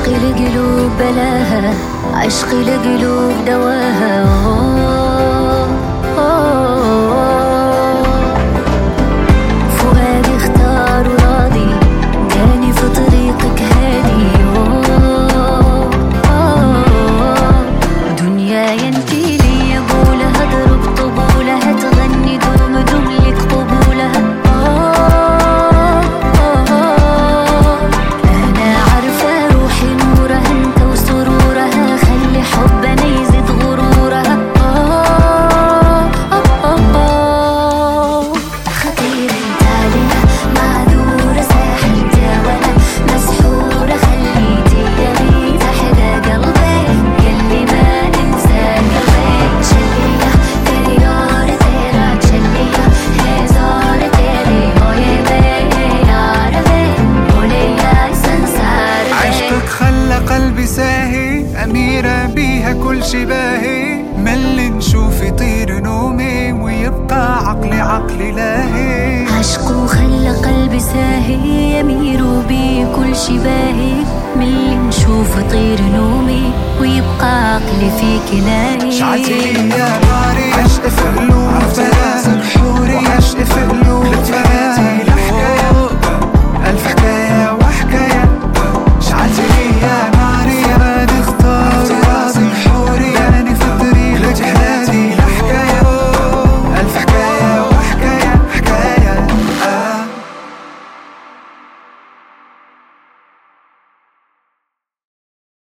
عشقي لقلوب بلاها، عشقي لقلوب دواها. فؤادي اختار وراضي، جاني في طريقك هادي. دنياي انتي لي بولها، ضرب طبولها، تغني دوم دملك قبولها. انا عارفة روحي نورها انت وسرورها، خلي حبنا يزيد غرورها. خطير انت عليها، معذورة ساحل جاولة، مسحورة خليتي يا ريت احلى قلبي، يلي ما ننسى قلبي. شلية تيري اور تيرا شلية، هزار تيري هوي بي عربي، وليا سنسار. عشقك خلى قلبي ساهي، أميرة بيها كل شي باهي، ملي نشوف يطير نومي ويبقى عقلي لاهي. عشقه خلى قلبي ساهي، يمير بي كل شي باهي، من اللي نشوف طير نومي ويبقى عقلي فيك لاهي. شعتي لي يا ناري، عشق في قلوب فراس بحوري، عشق في قلوب فراس